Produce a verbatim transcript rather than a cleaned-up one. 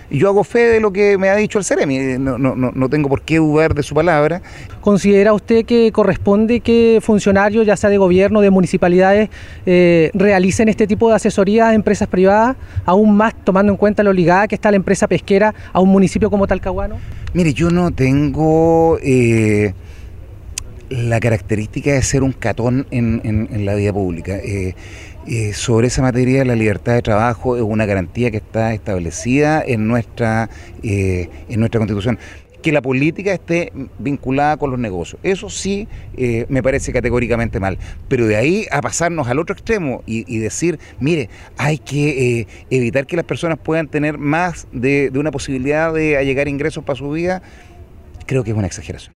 Y yo hago fe de lo que me ha dicho el Ceremi, no, no, no, no tengo por qué dudar de su palabra. ¿Considera usted que corresponde que funcionarios, ya sea de gobierno, de municipalidades, eh, realicen este tipo de asesoría a empresas privadas, aún más tomando en cuenta lo ligada que está la empresa pesquera a un municipio como Talcahuano? Mire, yo no tengo eh, la característica de ser un catón en, en, en la vida pública. Eh, eh, sobre esa materia, la libertad de trabajo es una garantía que está establecida en nuestra, eh, en nuestra Constitución. Que la política esté vinculada con los negocios, eso sí eh, me parece categóricamente mal, pero de ahí a pasarnos al otro extremo y, y decir, mire, hay que eh, evitar que las personas puedan tener más de, de una posibilidad de allegar ingresos para su vida, creo que es una exageración.